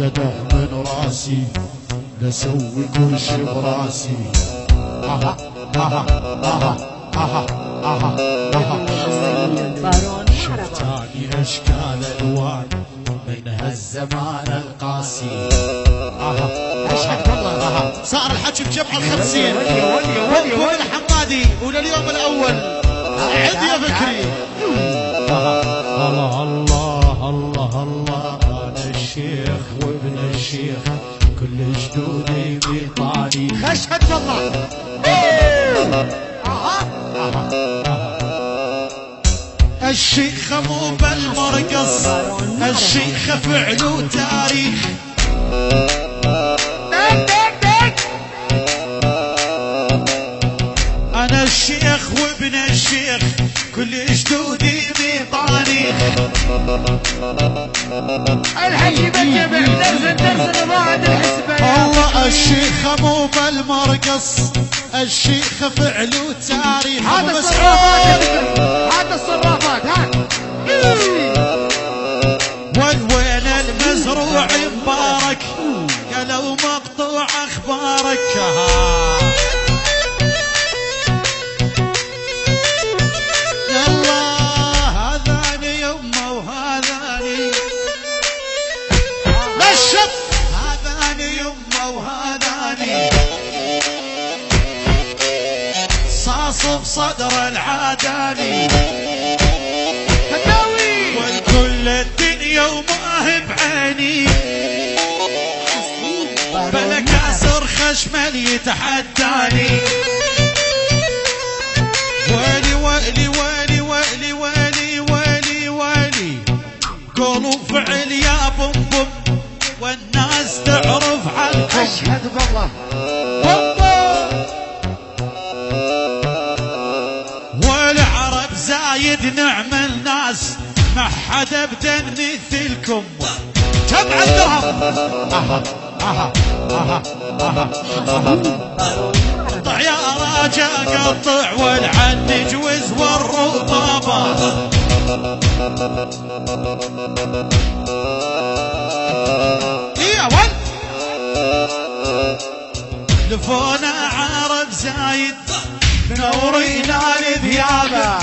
بدع من راسي لسوي كل شي براسي. اها اها اها اها اها اها شفتاني اشكال الوان منها الزمان القاسي. اها اشهد والله. اها صار الحكي بجمع ال50 ومن الحمادي ولليوم الاول عد يا فكري. الله الله الله الله انا الشيخ وابن الشيخ كل جدودي بيطاني. اشهد والله. الشيخ مو بالمرقص الشيخ فعله تاريخ. انا الشيخ وابن الشيخ كل جدودي بطانيخ. الحكي بالجمع درس ضاعت الحسبة. الله الشيخ مو بالمرقص الشيخ فعله تاريخ. هذا الصرافات هذا الصرافات ها. وين المزروع مبارك قالوا مقطوع اخبارك. يلا هذاني يمه وهذاني نشف هذاني يمه وهذاني صاص بصدر العاداني والكل الدنيا وما بعيني بلا كاسر خشمل يتحداني. ويلي ويلي ويلي ويلي ويلي ويلي ويلي قولوا فعل يا بوم بوم والناس تعرف عنكم. اشهد بالله. والعرب زايد نعم الناس ما حدا ابدا مثلكم. جمع الذهب. اها اها اها اها قطع يا راجا قطع والعنج وز والرطابة. يا ولد لفونا عرب زايد منورينا لذيابه.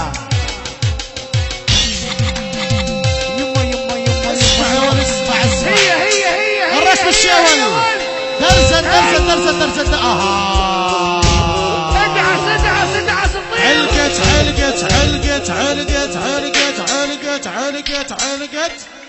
اسمع يا ولد اسمع اسمع. هي الرسم الشاول درسا درسا درسا درسا. اها سدعة علقت علقت علقت علقت علقت علقت علقت علقت